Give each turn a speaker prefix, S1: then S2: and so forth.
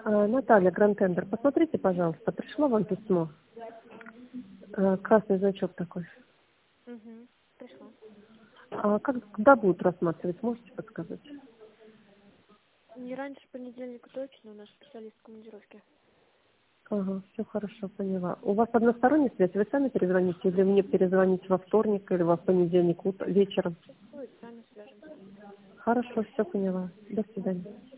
S1: Наталья, Гранд-Тендер, посмотрите, пожалуйста, пришло вам письмо. Красный значок такой.
S2: Угу. Пришло.
S1: Когда будут рассматривать, можете подсказать?
S2: Не раньше понедельника точно, у нас специалист в командировке.
S1: Ага, все хорошо, поняла. У вас односторонняя связь? Вы сами перезвоните или мне перезвонить во вторник или во понедельник вечером?
S2: Будет, сами свяжемся.
S1: Хорошо, все поняла. До свидания.